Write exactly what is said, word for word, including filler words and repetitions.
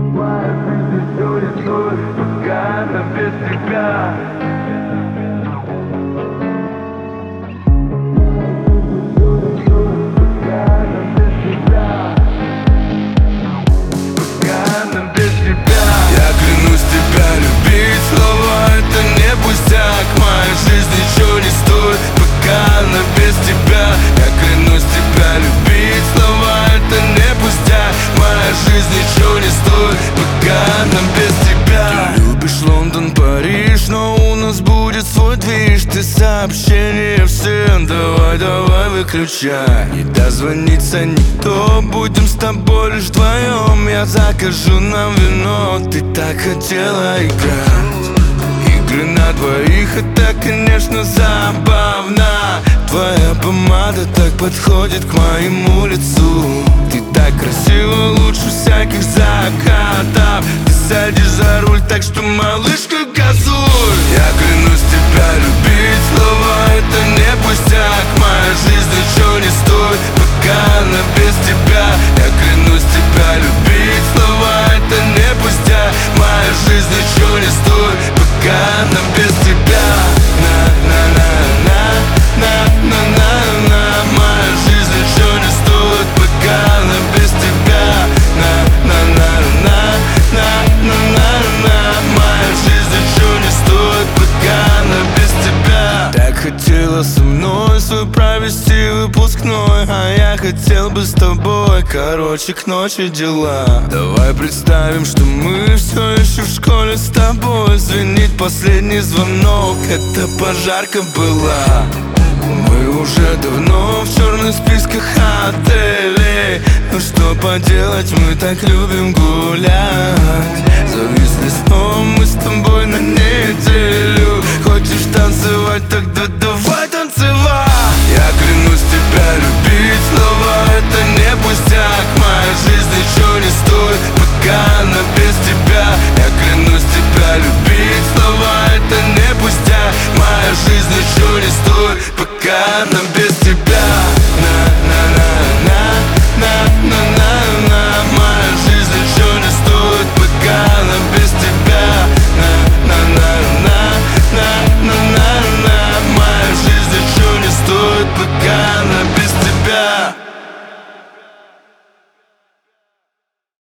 Моя жизнь еще не стоит, пока она без тебя. Я клянусь тебя любить, слова это не пустяк. Моя жизнь ничего не стоит, пока она без тебя. Я клянусь тебя любить, слова это не пустяк. Моя жизнь ничего не стоит, пока она без тебя. Ты любишь Лондон, Париж, но у нас будет свой движ. Ты сообщения всем, давай, давай выключай. Не дозвонится никто, будем с тобой лишь вдвоем. Я закажу нам вино, ты так хотела играть. Игры на двоих, это, конечно, забавно. Твоя помада так подходит к моему лицу. Ты так красива, лучше всяких закатов. Ты садишь за руль, так что, малышка, газуй. Я клянусь тебя любить, слова это не пустяк. Моя жизнь ничего не стоит, пока она без тебя. Я клянусь тебя любить, слова это не пустяк. Моя жизнь ничего не стоит, пока она без тебя. На-на-на-на, на-на-на-на. Моя жизнь ничего не стоит, пока она без тебя. На-на-на-на, на-на-на-на. Моя жизнь ничего не стоит, пока она без тебя. Так хотела со мной свой провести выпускной, а я хотел бы с тобой, короче, к ночи дела. Давай представим, что мы все еще в школе с тобой. Звенит последний звонок, это пожарка была. Мы уже давно в черных списках отелей. Ну что поделать, мы так любим гулять. Зависли снова мы с тобой на неделю. Хочешь танцевать, тогда давай.